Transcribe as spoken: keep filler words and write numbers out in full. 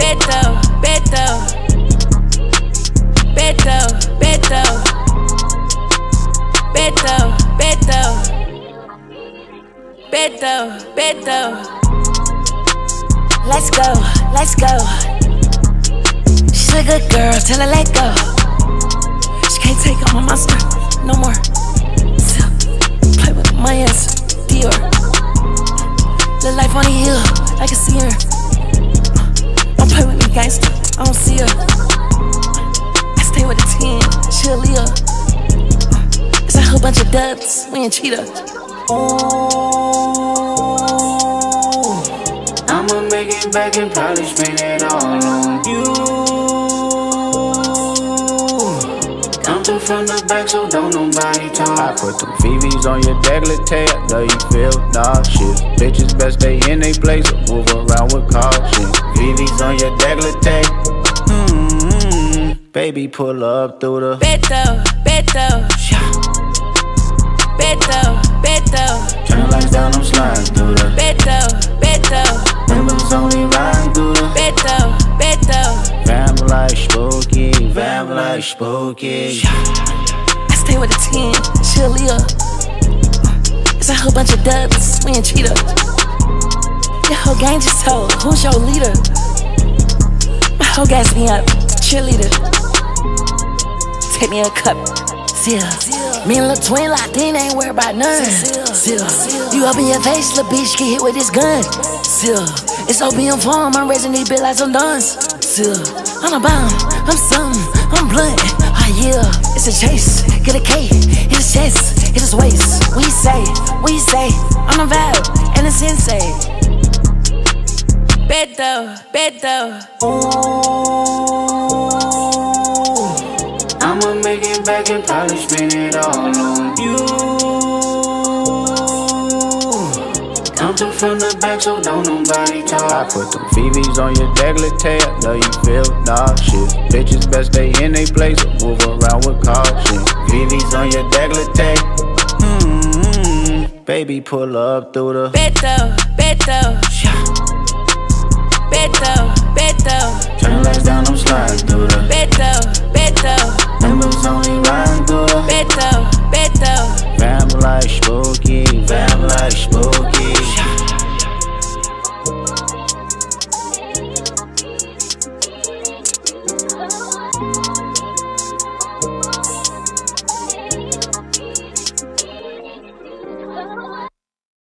Beto, Beto, Beto, Beto, Beto, Beto, Beto, Beto. Let's go, let's go. She's a good girl, tell her let go. She can't take on my monster no more. So, play with my ass, Dior. Live life on the hill, I can see her. Don't play with me, gangster, I don't see her. I stay with a ten, she a Leah. It's a whole bunch of dubs, we ain't cheetah. Ooh, I'ma make it back and probably spend it all on you. Come through from the back so don't nobody talk. I put them V Vs on your décolleté, I know you feel nauseous. Bitches best stay in they place or move around with caution. V Vs on your décolleté, mm-hmm. Baby pull up through the Beto, Beto, Beto, Beto. Turn lights down, I'm sliding through the Beto, Beto, members only riding through the Beto, Beto. Fam like spooky, fam like spooky. I stay with a ten, she a Leah. It's a whole bunch of dubs, we ain't cheetah. Your whole gang just told, who's your leader? My whole gas me up, cheerleader. Take me a cup, seal. Me and Lil Twin locked in, ain't worried about none. Seal. You up in your face, lil' bitch, get hit with this gun. Seal. It's opium farm, I'm raising these bitch like some duns. Seal. I'm a bomb, I'm something, I'm blunt. Ah yeah, it's a chase, get a K, hit his chest, hit his waist. We say, we say, I'm a vibe, and a sensei. Beto, Beto. Ooh, I'ma make it back and probably spend it all on you. Come through from the back so don't nobody talk. I put them V Vs on your décolleté, I know you feel nauseous. Bitches best stay in they place or move around with caution. V Vs on your décolleté, mm-hmm. Baby pull up through the Beto, Beto, Beto, Beto. Turn lights down, I'm sliding through the Beto, Beto, members only riding through the Beto,